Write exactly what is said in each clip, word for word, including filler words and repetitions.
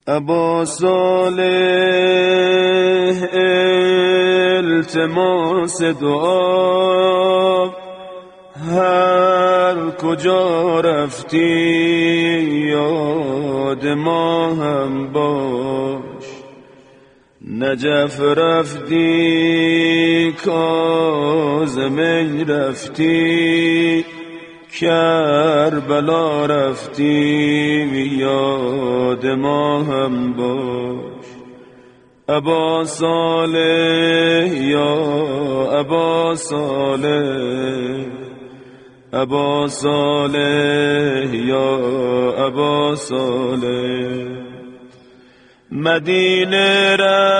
ابا صالح التماس دعا، هر کجا رفتی یاد ما هم باش. نجف رفتی کاظمی رفتی، کربلا رفتی یاد ما هم باش. ابا صالح یا ابا صالح، ابا صالح یا ابا صالح. مدینه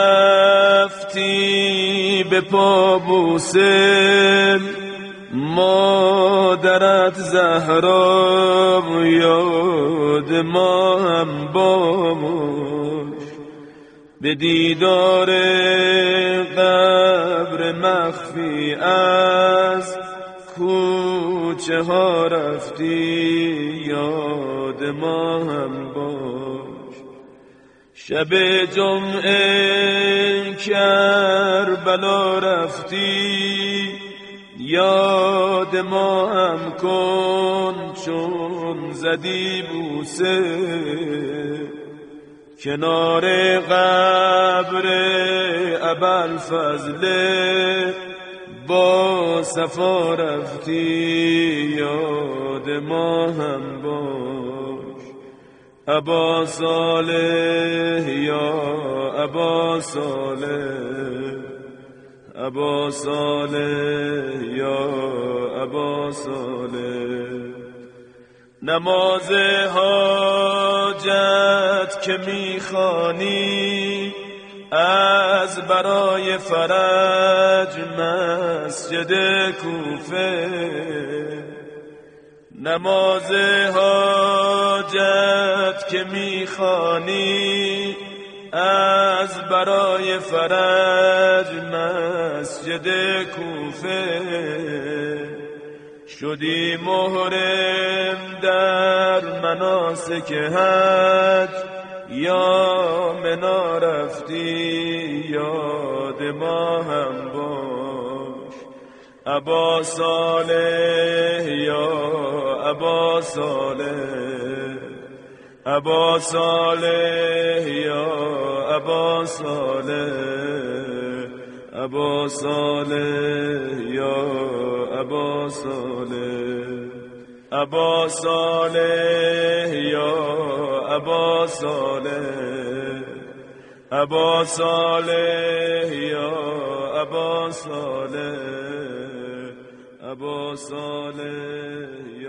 رفتی به پا بوسه، مادرت زهرا یاد ما هم باش. به دیدار قبر مخفی از کوچه ها رفتی یاد ما هم باش. شب جمعه کربلا رفتی یاد ما هم کن چون زدی بوسه. کنار قبر ابوالفضل با صفا رفتی یاد ما هم باش. ابا صالح یا ابا صالح، ابا صالح یا ابا صالح. نماز حاجت که میخوانی از برای فرج مسجد کوفه. نماز حاجت که میخوانی از برای فرج مسجد کوفه. شدی محرم در مناسک حج یا منا رفتی یاد ما هم باش. ابا صالح یا ابا صالح، ابا صالح یا ابا صالح، ابا صالح یا ابا صالح. ابا صالح یا ابا صالح، ابا صالح یا ابا صالح، ابا صالح.